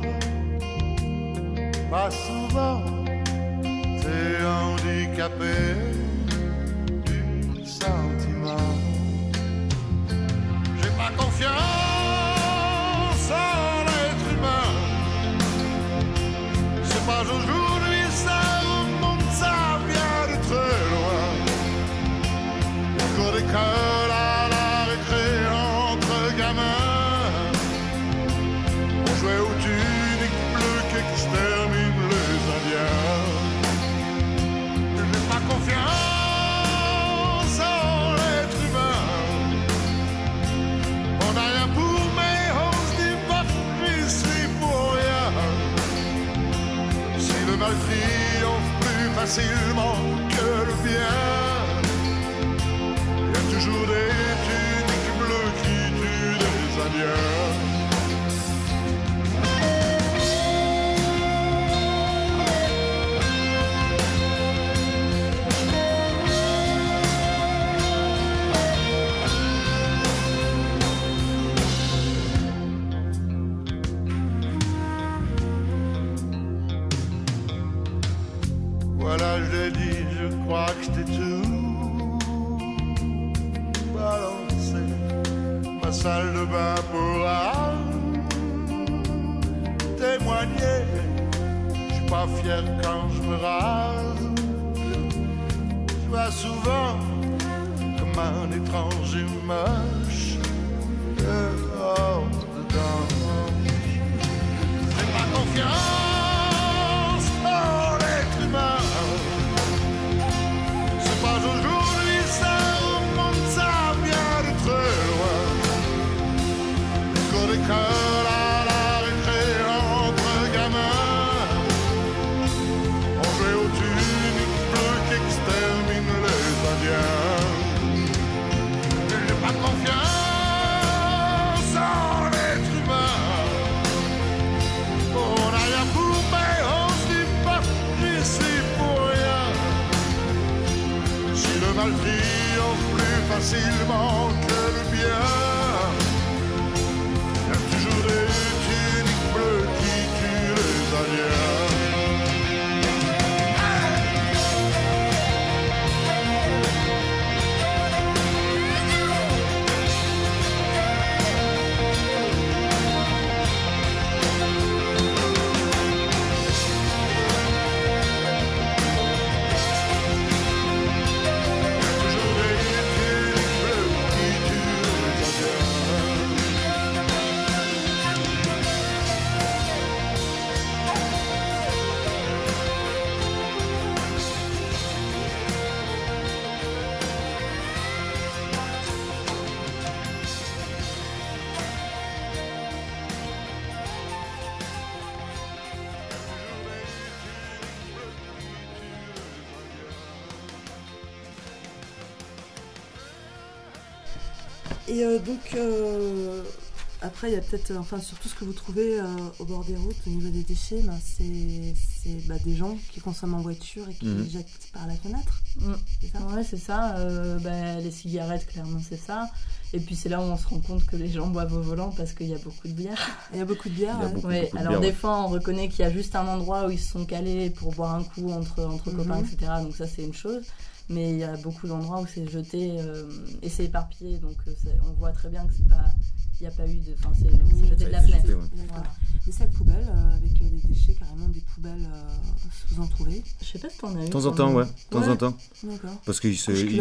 Pas souvent, t'es handicapé du sentiment. J'ai pas confiance en l'être humain. C'est pas aujourd'hui, ça remonte, ça vient de très loin. Le cours d'école à la récré entre gamins, on jouait aux tuniques bleues qu'exterminent les Indiens. J'ai pas confiance en l'être humain. On n'a rien pour mais on se dit pas j'y suis pour rien. Si le mal triomphe plus facilement que le bien, il y a toujours des tuniques bleues qui tuent des Indiens. Voilà, je l'ai dit, je crois que je t'ai tout balancé. Ma salle de bain pourra témoigner. Je suis pas fier quand je me rase. Je vois souvent comme un étranger moche dehors dedans. J'ai pas confiance en l'être humain. C'est pas aujourd'hui, ça remonte, ça vient de très loin. Le cours d'école à la récré entre gamins, on jouait aux tuniques bleues qu'exterminent les Indiens. J'ai pas confiance en l'être humain. On n'a rien pour mais on se dit pas j'y suis pour rien. Si le mal triomphe plus facilement que le bien, il y a toujours des tuniques bleues qui tuent les Indiens. Et donc, après, il y a peut-être, enfin, surtout ce que vous trouvez au bord des routes, au niveau des déchets, ben, c'est des gens qui consomment en voiture et qui jettent par la fenêtre. C'est ça. Ouais, c'est ça. Les cigarettes, clairement, c'est ça. Et puis c'est là où on se rend compte que les gens boivent au volant parce qu'il y a beaucoup de bière. Il y a beaucoup de bière. Alors des fois, on reconnaît qu'il y a juste un endroit où ils se sont calés pour boire un coup entre copains, etc. Donc ça, c'est une chose. Mais il y a beaucoup d'endroits où c'est jeté et c'est éparpillé. Donc on voit très bien que c'est pas... Il n'y a pas eu de... Enfin, c'est jeté de la fenêtre. Voilà. Des sacs poubelles avec des déchets, carrément des poubelles, vous en trouvez? Je sais pas si t'en as eu. De temps en temps, ouais. De temps en temps. D'accord. Parce qu'il se... Il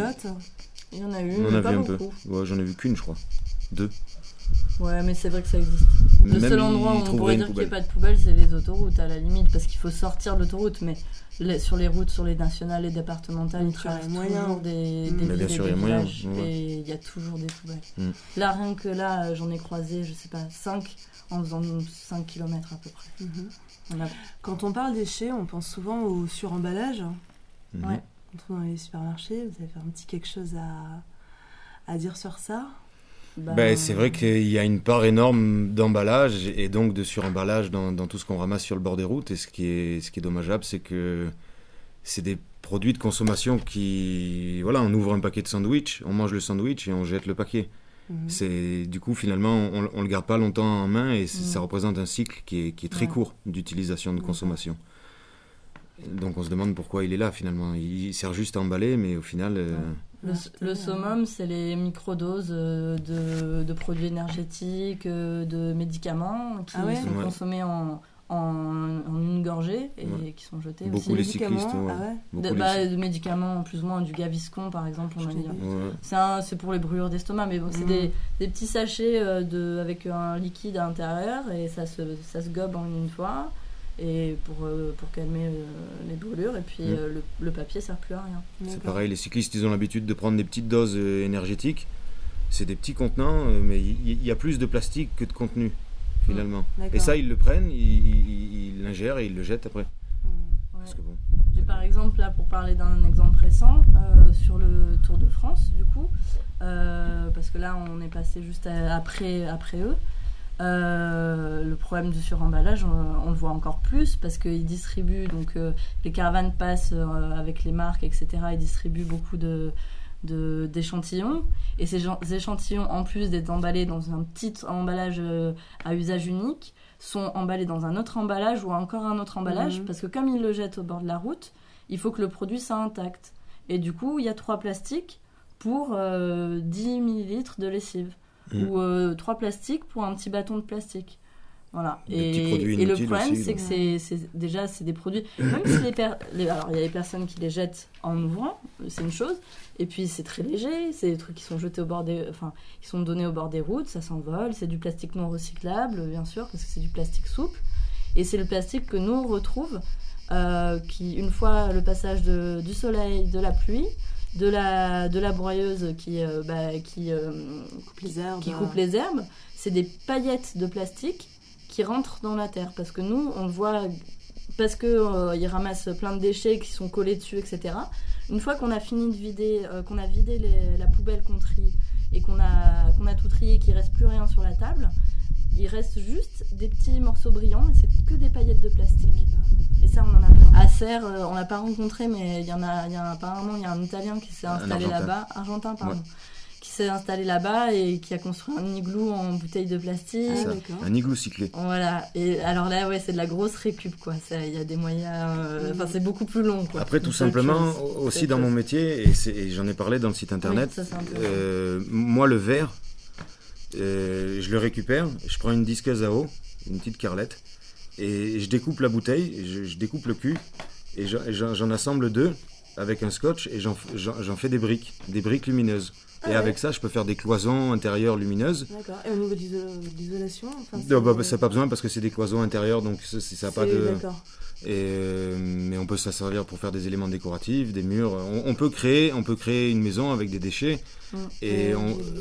y en a eu, on en a pas vu un beaucoup. peu. Ouais, j'en ai vu qu'une, je crois. 2. Ouais, mais c'est vrai que ça existe. Le seul endroit où on pourrait dire qu'il n'y a pas de poubelle, c'est les autoroutes, à la limite, parce qu'il faut sortir de l'autoroute. Mais sur les routes, sur les nationales et départementales, il traverse toujours des villes, des villages, et il y a toujours des poubelles. Là, rien que là, j'en ai croisé, je sais pas, 5 en faisant 5 km à peu près. Quand on parle déchets, on pense souvent au suremballage. Ouais. Quand on est dans les supermarchés, vous avez un petit quelque chose à dire sur ça? C'est vrai qu'il y a une part énorme d'emballage et donc de suremballage dans tout ce qu'on ramasse sur le bord des routes. Et ce qui est dommageable, c'est que c'est des produits de consommation qui... Voilà, on ouvre un paquet de sandwich, on mange le sandwich et on jette le paquet. Du coup, finalement, on ne le garde pas longtemps en main et ça représente un cycle qui est très court d'utilisation, de consommation. Donc on se demande pourquoi il est là finalement. Il sert juste à emballer, mais au final... Le summum, c'est les microdoses de produits énergétiques, de médicaments qui sont consommés en une gorgée et qui sont jetés beaucoup aussi. Les cyclistes, de médicaments, plus ou moins du Gaviscon par exemple, on va dire. C'est pour les brûlures d'estomac, mais bon, c'est des petits sachets avec un liquide à l'intérieur et ça se gobe en une fois. Et pour calmer les brûlures, et puis le papier sert plus à rien. C'est pareil, les cyclistes ils ont l'habitude de prendre des petites doses énergétiques, c'est des petits contenants, mais il y a plus de plastique que de contenu finalement. Et ça ils le prennent, ils l'ingèrent et ils le jettent après. Parce que bon. J'ai par exemple, là pour parler d'un exemple récent, sur le Tour de France du coup, parce que là on est passé juste après eux. Le problème du suremballage, on le voit encore plus parce qu'ils distribuent, donc les caravanes passent avec les marques, etc. Ils distribuent beaucoup d'échantillons et ces échantillons, en plus d'être emballés dans un petit emballage à usage unique, sont emballés dans un autre emballage ou encore un autre emballage parce que comme ils le jettent au bord de la route, il faut que le produit soit intact. Et du coup, il y a 3 plastiques pour 10 millilitres de lessive. Ou 3 plastiques pour un petit bâton de plastique. Voilà. Et le problème, aussi, c'est que c'est des produits. Même si alors il y a des personnes qui les jettent en ouvrant, c'est une chose. Et puis c'est très léger, c'est des trucs qui sont jetés qui sont donnés au bord des routes, ça s'envole. C'est du plastique non recyclable, bien sûr, parce que c'est du plastique souple. Et c'est le plastique que nous on retrouve, qui une fois le passage du soleil, de la pluie, de la broyeuse qui coupe les herbes, c'est des paillettes de plastique qui rentrent dans la terre. Parce que nous, on le voit, parce qu'ils ramassent plein de déchets qui sont collés dessus, etc. Une fois qu'on a fini de vider, qu'on a vidé la poubelle qu'on trie et qu'on a tout trié, qu'il ne reste plus rien sur la table, il reste juste des petits morceaux brillants et c'est que des paillettes de plastique. Et ça, on en a pas. À Serres, on l'a pas rencontré, mais apparemment, il y a un Italien qui s'est installé là-bas, argentin, qui s'est installé là-bas et qui a construit un igloo en bouteille de plastique. Un igloo cyclé. Voilà. Et alors là, c'est de la grosse récup, quoi. Il y a des moyens. C'est beaucoup plus long, quoi. Après, tout simplement, aussi dans mon métier, et j'en ai parlé dans le site internet, moi, le verre, je le récupère, je prends une disqueuse à eau, une petite carrelette, et je découpe la bouteille, je découpe le cul, et j'en assemble 2 avec un scotch, et j'en fais des briques lumineuses. Et avec ça, je peux faire des cloisons intérieures lumineuses. D'accord. Et au niveau d'isolation, ça n'a pas besoin parce que c'est des cloisons intérieures, donc ça n'a pas de... D'accord. Mais on peut s'en servir pour faire des éléments décoratifs, des murs. On peut créer une maison avec des déchets. Et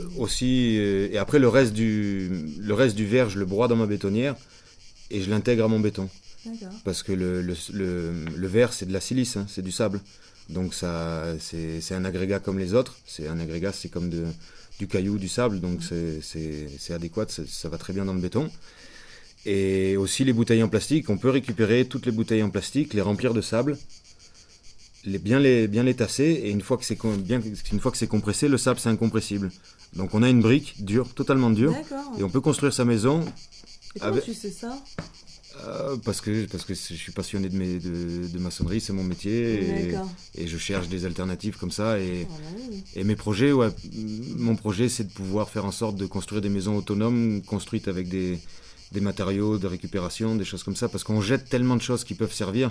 et après le reste du verre, je le broie dans ma bétonnière et je l'intègre à mon béton. D'accord. Parce que le verre, c'est de la silice, hein, c'est du sable. Donc c'est un agrégat comme les autres. C'est un agrégat, c'est comme du caillou, du sable. Donc c'est adéquat, ça va très bien dans le béton. Et aussi les bouteilles en plastique, on peut récupérer toutes les bouteilles en plastique, les remplir de sable, bien les tasser, et une fois que c'est compressé, le sable c'est incompressible. Donc on a une brique dure, totalement dure, et on peut construire sa maison. Et comment tu sais ça ? Parce que je suis passionné de maçonnerie, c'est mon métier, et je cherche des alternatives comme ça. Et mes projets, mon projet c'est de pouvoir faire en sorte de construire des maisons autonomes, construites avec des matériaux de récupération, des choses comme ça, parce qu'on jette tellement de choses qui peuvent servir.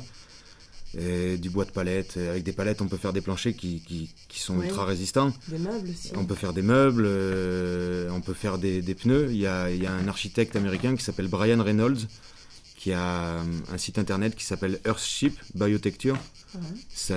Du bois de palette, avec des palettes on peut faire des planchers qui sont ultra résistants. Des meubles aussi. On peut faire des meubles, on peut faire des pneus. Il y a un architecte américain qui s'appelle Brian Reynolds, qui a un site internet qui s'appelle Earthship Biotecture. Ça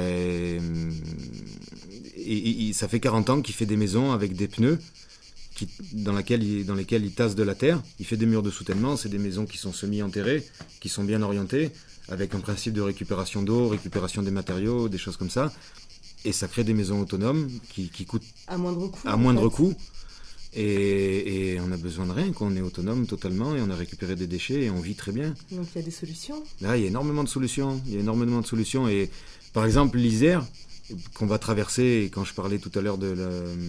fait 40 ans qu'il fait des maisons avec des pneus dans lesquels il tasse de la terre. Il fait des murs de soutènement, c'est des maisons qui sont semi-enterrées, qui sont bien orientées, avec un principe de récupération d'eau, récupération des matériaux, des choses comme ça. Et ça crée des maisons autonomes qui coûtent à moindre coût. À moindre coût. Et on a besoin de rien, quoi. On est autonome totalement et on a récupéré des déchets et on vit très bien. Donc il y a des solutions. Là, il y a énormément de solutions. Et par exemple, l'Isère, qu'on va traverser, et quand je parlais tout à l'heure de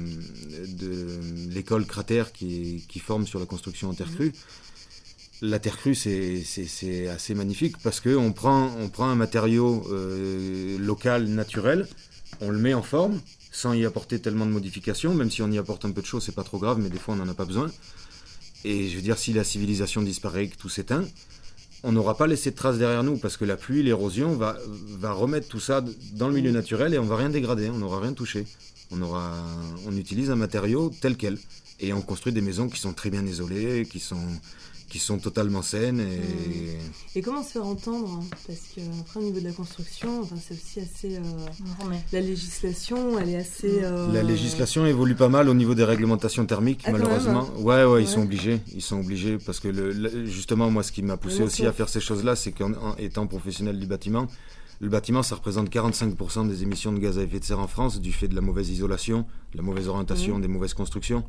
l'école Cratère qui forme sur la construction en terre crue, la terre crue, c'est assez magnifique parce qu'on prend un matériau local, naturel, on le met en forme, sans y apporter tellement de modifications, même si on y apporte un peu de choses, c'est pas trop grave, mais des fois on n'en a pas besoin. Et je veux dire, si la civilisation disparaît, que tout s'éteint, on n'aura pas laissé de traces derrière nous, parce que la pluie, l'érosion va remettre tout ça dans le milieu naturel et on va rien dégrader, on n'aura rien touché. On utilise un matériau tel quel. Et on construit des maisons qui sont très bien isolées, qui sont totalement saines. Et comment se faire entendre, hein, parce qu'après au niveau de la construction, enfin, c'est aussi assez... La législation, elle est assez... La législation évolue pas mal au niveau des réglementations thermiques, malheureusement. Ouais, ils sont obligés, parce que justement, moi, ce qui m'a poussé aussi à faire ces choses-là, c'est qu'en étant professionnel du bâtiment, le bâtiment, ça représente 45% des émissions de gaz à effet de serre en France, du fait de la mauvaise isolation, de la mauvaise orientation, des mauvaises constructions.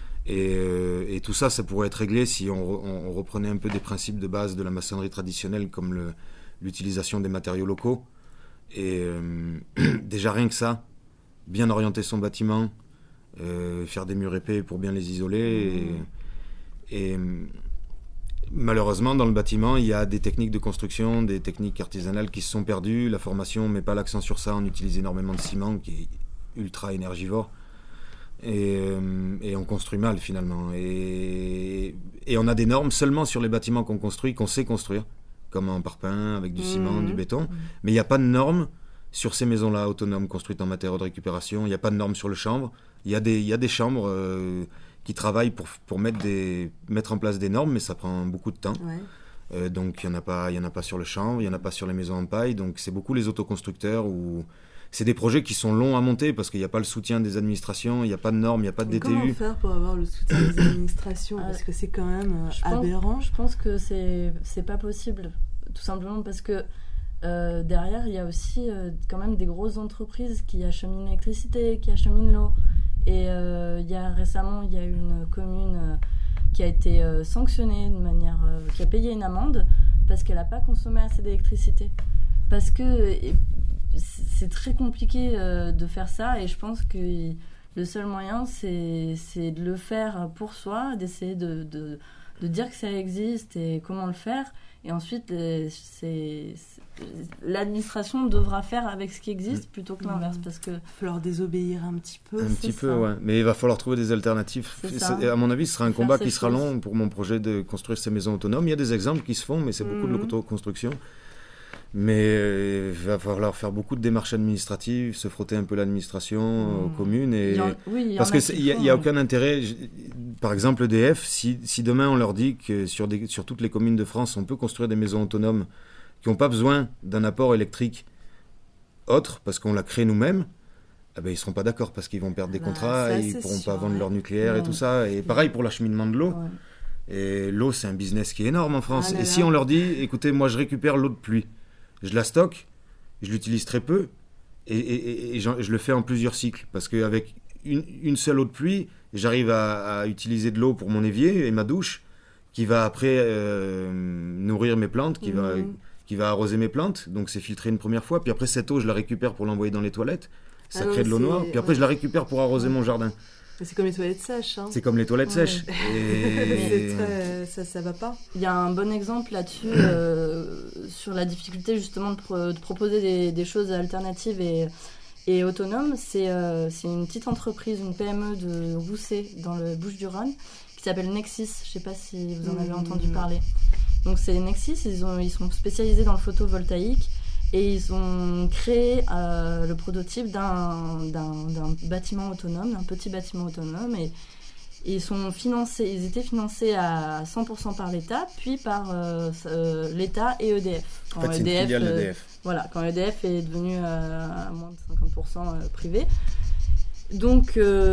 Et tout ça, ça pourrait être réglé si on reprenait un peu des principes de base de la maçonnerie traditionnelle, comme l'utilisation des matériaux locaux. Et déjà rien que ça, bien orienter son bâtiment, faire des murs épais pour bien les isoler. Et malheureusement, dans le bâtiment, il y a des techniques de construction, des techniques artisanales qui se sont perdues. La formation ne met pas l'accent sur ça. On utilise énormément de ciment qui est ultra énergivore. Et on construit mal finalement. Et on a des normes seulement sur les bâtiments qu'on construit, qu'on sait construire, comme en parpaing, avec du ciment, du béton. Mais il n'y a pas de normes sur ces maisons-là autonomes construites en matériaux de récupération. Il n'y a pas de normes sur le chanvre. Il y a des chambres qui travaillent pour mettre en place des normes, mais ça prend beaucoup de temps. Ouais. Donc il n'y en a pas sur le chanvre, il n'y en a pas sur les maisons en paille. Donc c'est beaucoup les autoconstructeurs ou... C'est des projets qui sont longs à monter parce qu'il n'y a pas le soutien des administrations, il n'y a pas de normes, il n'y a pas de DTU. Comment faire pour avoir le soutien des administrations ? Parce que c'est quand même aberrant. Je pense que c'est pas possible, tout simplement parce que derrière, il y a aussi quand même des grosses entreprises qui acheminent l'électricité, qui acheminent l'eau. Et récemment, il y a une commune qui a été sanctionnée de manière... qui a payé une amende parce qu'elle n'a pas consommé assez d'électricité. Parce que... c'est très compliqué de faire ça et je pense que le seul moyen c'est de le faire pour soi, d'essayer de dire que ça existe et comment le faire, et ensuite l'administration devra faire avec ce qui existe plutôt que l'inverse, parce que... Il va falloir désobéir un petit peu. Ouais. Mais il va falloir trouver des alternatives. À mon avis, ce sera un combat qui sera long pour mon projet de construire ces maisons autonomes. Il y a des exemples qui se font, mais c'est beaucoup de l'autoconstruction. Mais il va falloir faire beaucoup de démarches administratives, se frotter un peu l'administration aux communes. Parce qu'il n'y a aucun intérêt. Par exemple, EDF, si demain on leur dit que sur toutes les communes de France, on peut construire des maisons autonomes qui n'ont pas besoin d'un apport électrique autre, parce qu'on l'a créé nous-mêmes, ils ne seront pas d'accord, parce qu'ils vont perdre des contrats, et ils ne pourront pas vendre leur nucléaire et tout ça. Et pareil pour l'acheminement de l'eau. Ouais. Et l'eau, c'est un business qui est énorme en France. Si on leur dit, écoutez, moi je récupère l'eau de pluie, je la stocke, je l'utilise très peu et je le fais en plusieurs cycles, parce qu'avec une seule eau de pluie, j'arrive à utiliser de l'eau pour mon évier et ma douche, qui va après nourrir mes plantes, qui va arroser mes plantes, donc c'est filtré une première fois, puis après cette eau je la récupère pour l'envoyer dans les toilettes, ça crée de l'eau noire, puis après je la récupère pour arroser mon jardin. C'est comme les toilettes sèches. Hein. C'est comme les toilettes sèches. Et... ça va pas. Il y a un bon exemple là-dessus, sur la difficulté justement de proposer des choses alternatives et autonomes. C'est une petite entreprise, une PME de Rousset, dans le Bouches-du-Rhône, qui s'appelle Nexis. Je ne sais pas si vous en avez entendu parler. Donc c'est Nexis, ils sont spécialisés dans le photovoltaïque. Et ils ont créé le prototype d'un bâtiment autonome, d'un petit bâtiment autonome. Et ils étaient financés à 100% par l'État, puis par l'État et EDF. En fait, c'est une filiale d'EDF. Voilà, quand EDF est devenu à moins de 50% privé. Donc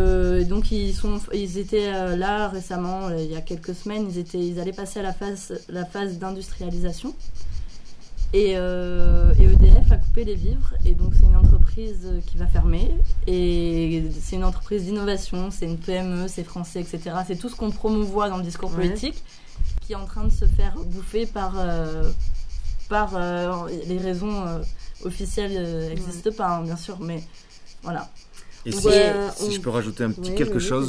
ils étaient là récemment, il y a quelques semaines, ils allaient passer à la phase d'industrialisation. Et EDF a coupé les vivres, et donc c'est une entreprise qui va fermer. Et c'est une entreprise d'innovation, c'est une PME, c'est français, etc. C'est tout ce qu'on promouvoit dans le discours politique qui est en train de se faire bouffer par les raisons officielles n'existent pas, hein, bien sûr, mais voilà. Et Donc, si je peux rajouter un petit quelque chose,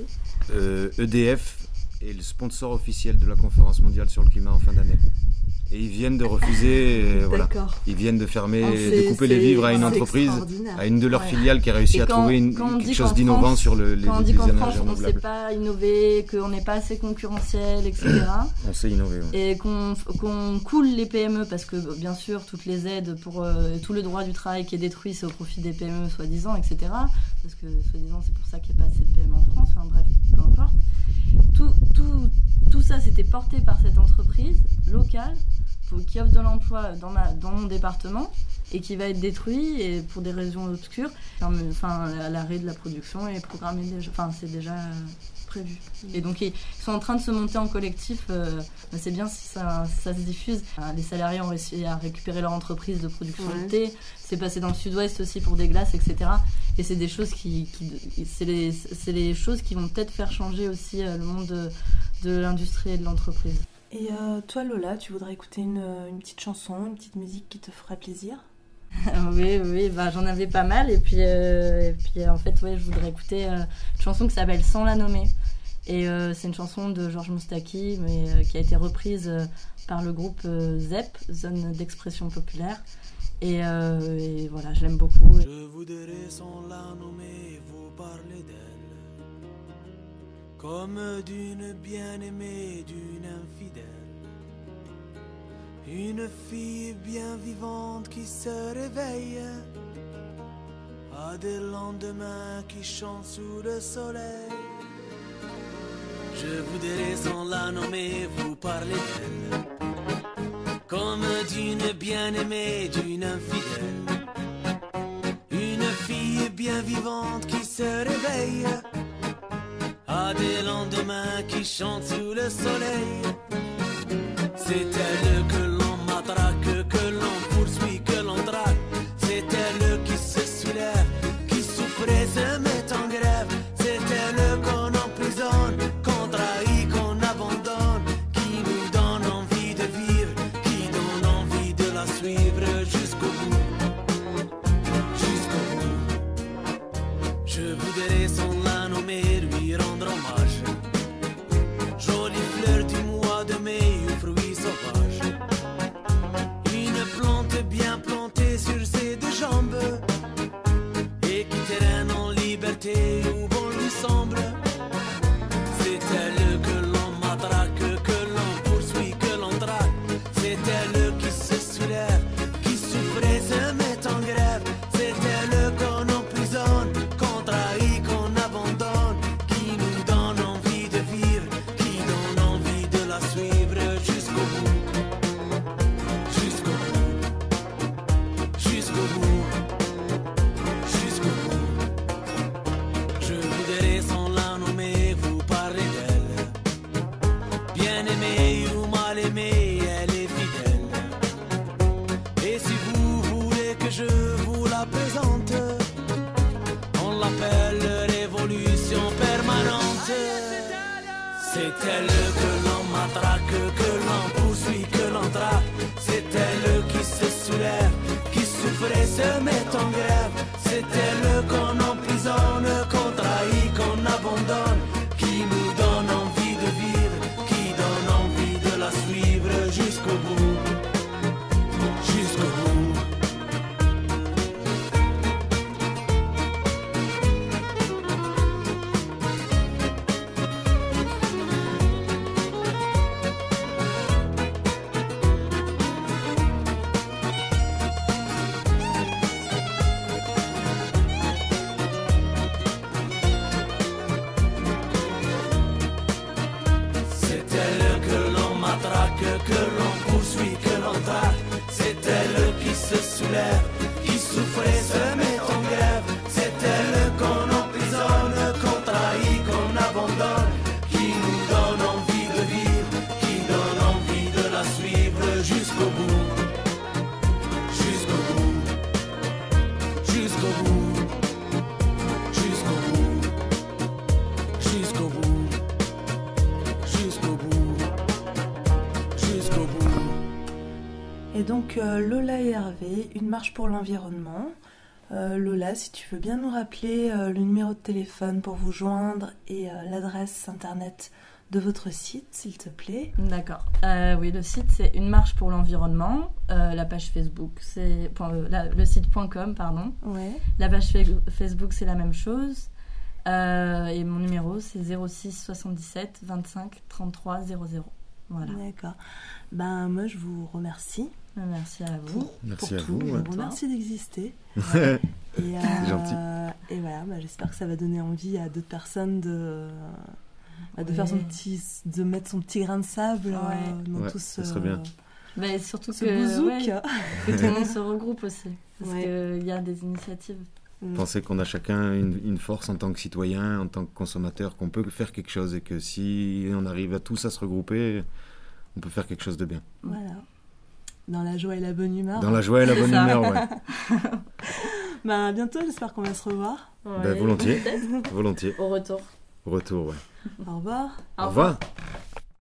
EDF est le sponsor officiel de la conférence mondiale sur le climat en fin d'année. Et ils viennent de refuser, voilà, ils viennent de fermer, de couper les vivres à une entreprise, à une de leurs filiales qui a réussi à trouver quelque chose d'innovant sur les énergies renouvelables. Quand on dit qu'en France, on ne sait pas innover, qu'on n'est pas assez concurrentiel, etc. On sait innover. Ouais. Et qu'on coule les PME, parce que bien sûr, toutes les aides pour tout le droit du travail qui est détruit, c'est au profit des PME, soi-disant, etc. Parce que, soi-disant, c'est pour ça qu'il n'y a pas assez de PME en France. Enfin bref, peu importe. Tout ça, c'était porté par cette entreprise locale qui offre de l'emploi dans mon département et qui va être détruit et pour des raisons obscures. L'arrêt de la production est programmé déjà. Enfin, c'est déjà prévu. Et donc, ils sont en train de se monter en collectif. C'est bien si ça se diffuse. Les salariés ont réussi à récupérer leur entreprise de production de thé. C'est passé dans le sud-ouest aussi pour des glaces, etc. Et c'est des choses c'est les choses qui vont peut-être faire changer aussi le monde de l'industrie et de l'entreprise. Et toi, Lola, tu voudrais écouter une petite chanson, une petite musique qui te ferait plaisir? Oui, j'en avais pas mal. Et puis en fait, je voudrais écouter une chanson qui s'appelle Sans la nommer. Et c'est une chanson de Georges Moustaki, mais qui a été reprise par le groupe ZEP, Zone d'expression populaire. Et voilà, je l'aime beaucoup. Je voudrais sans la nommer vous parler d'elle, comme d'une bien-aimée, d'une infidèle. Une fille bien vivante qui se réveille à des lendemains qui chantent sous le soleil. Je voudrais sans la nommer vous parler d'elle, comme d'une bien-aimée, d'une infidèle. Une fille bien vivante qui se réveille à des lendemains qui chantent sous le soleil. C'est elle que l'on matraque, que l'on poursuit, que l'on drague. C'est elle qui se soulève, qui souffrait, se met en grève. C'est elle qu'on emprisonne, qu'on trahit, qu'on abandonne, qui nous donne envie de vivre, qui donne envie de la suivre jusqu'au bout. Jusqu'au bout. Je voudrais sans la nommer lui rendre hommage. Jolie fleur du mois de mai, fruit sauvage. Une plante bien plantée sur ses deux jambes et qui terraine en liberté où bon lui semble. C'est elle que l'on matraque, que l'on poursuit, que l'on drague. C'est elle qui se soulève, qui souffre et se met en grève. C'est elle qu'on emprisonne, qu'on trahit, qu'on abandonne, qui nous donne envie de vivre, qui donne envie de la suivre jusqu'au bout. Jusqu'au bout. Jusqu'au bout. Jusqu'au bout. Je voudrais sans la nommer vous parler d'elle. Bien aimée ou mal aimée, elle est fidèle. Et si vous voulez que je vous la présente, on l'appelle révolution permanente. C'est elle que l'on matraque, que l'on poursuit, que l'on traque. C'est elle qui se soulève, qui souffre et se met en grève. C'est elle qu'on emprisonne, qu'on trahit, qu'on abandonne, qui nous donne envie de vivre, qui donne envie de la suivre jusqu'au bout. Jusqu'au bout. C'est elle que l'on matraque, que l'on poursuit, que l'on traque. C'est elle qui se soulève, qui souffre et se met en grève. C'est elle qu'on emprisonne, qu'on trahit, qu'on abandonne, qui nous donne envie de vivre, qui donne envie de la suivre jusqu'au bout. Et donc Lola et Hervé, une marche pour l'environnement. Lola, si tu veux bien nous rappeler le numéro de téléphone pour vous joindre et l'adresse internet de votre site, s'il te plaît. D'accord. Oui, le site, c'est Une marche pour l'environnement. La page Facebook, c'est le site.com, pardon. Ouais. La page Facebook, c'est la même chose. Et mon numéro, c'est 06 77 25 33 00. Voilà. D'accord. Ben, moi, je vous remercie. Merci à vous. Merci à tout. vous. Je Ouais. vous remercie d'exister. C'est Gentil. gentil. Et voilà, j'espère que ça va donner envie à d'autres personnes de faire de mettre son petit grain de sable dans tout ce... ça serait bien. Mais surtout ce que bouzouk. Que tout le monde se regroupe aussi. Parce Ouais. qu'il y a des initiatives. Penser qu'on a chacun une force en tant que citoyen, en tant que consommateur, qu'on peut faire quelque chose et que si on arrive à tous à se regrouper, on peut faire quelque chose de bien. Voilà. Dans la joie et la bonne humeur. Dans la joie et la bonne humeur, ouais. À bientôt, j'espère qu'on va se revoir. Ouais, Volontiers. peut-être. Volontiers. Au retour. Retour, ouais. Au revoir. Au revoir.